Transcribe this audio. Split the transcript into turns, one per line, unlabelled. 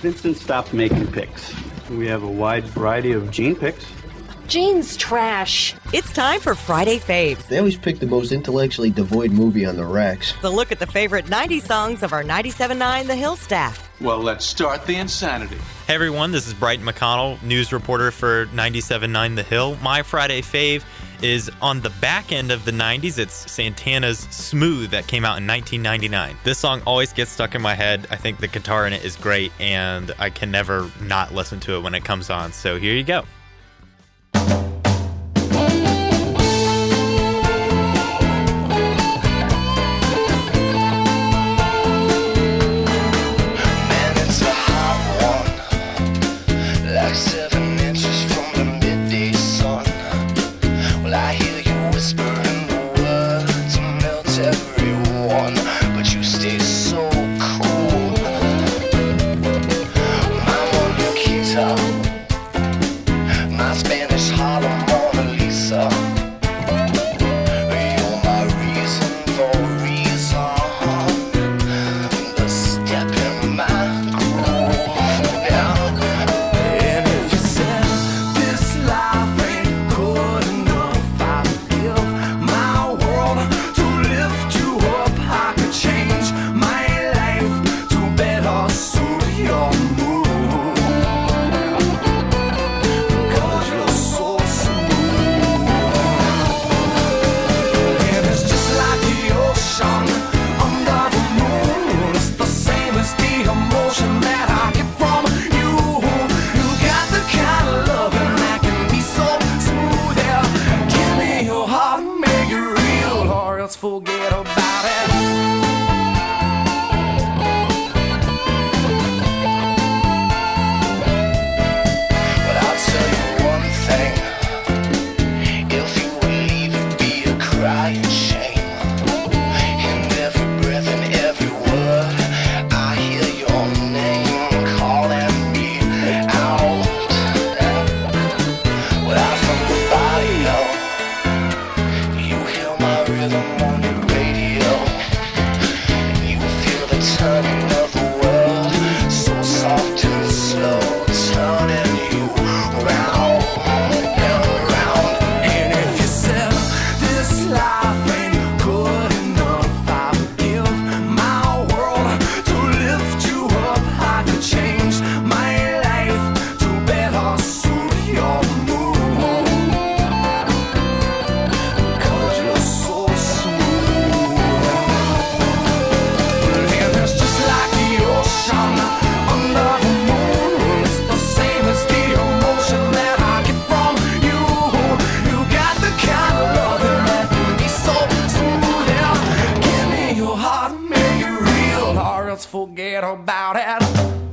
Vincent stopped making picks. We have a wide variety of Gene picks.
Gene's trash.
It's time for Friday Faves.
They always pick the most intellectually devoid movie on the racks.
The look at the favorite 90s songs of our 97.9 The Hill staff.
Well, let's start the insanity.
Hey everyone, this is Brighton McConnell, news reporter for 97.9 The Hill. My Friday fave is on the back end of the 90s. It's Santana's Smooth that came out in 1999. This song always gets stuck in my head. I think the guitar in it is great, and I can never not listen to it when it comes on. So here you go.
Forget about it.